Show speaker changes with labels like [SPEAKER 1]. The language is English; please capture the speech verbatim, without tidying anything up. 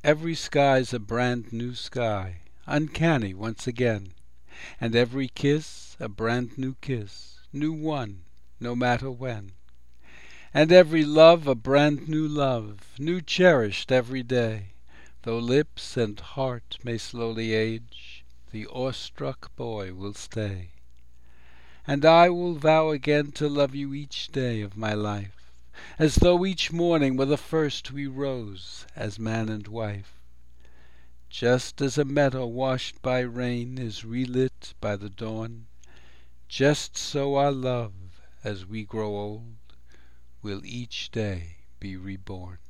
[SPEAKER 1] Every sky's a brand new sky, uncanny once again, And every kiss a brand new kiss, new won, no matter when. And every love a brand new love, new cherished every day, Though lips and heart may slowly age, the awestruck boy will stay. And I will vow again to love you each day of my life, As though each morning were the first we rose as man and wife. Just as a meadow washed by rain is relit by the dawn, Just so our love, as we grow old, will each day be reborn.